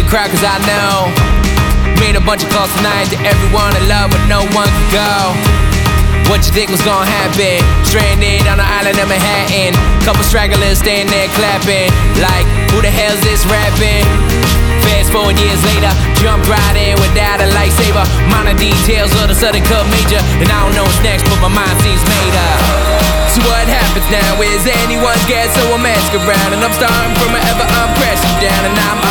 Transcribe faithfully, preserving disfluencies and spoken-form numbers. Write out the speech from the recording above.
crowd cause I know made a bunch of calls tonight to everyone I love, but no one could go. What you think was gonna happen? Stranded on the island of Manhattan, couple stragglers staying there clapping like, who the hell's this rapping? Fast forward years later, jumped right in without a lightsaber. Minor details of the sudden cut major, and I don't know what's next, but my mind seems made up. So what happens now is anyone's guess, so I'm asking around, and I'm starting from wherever I'm crashing down, and I'm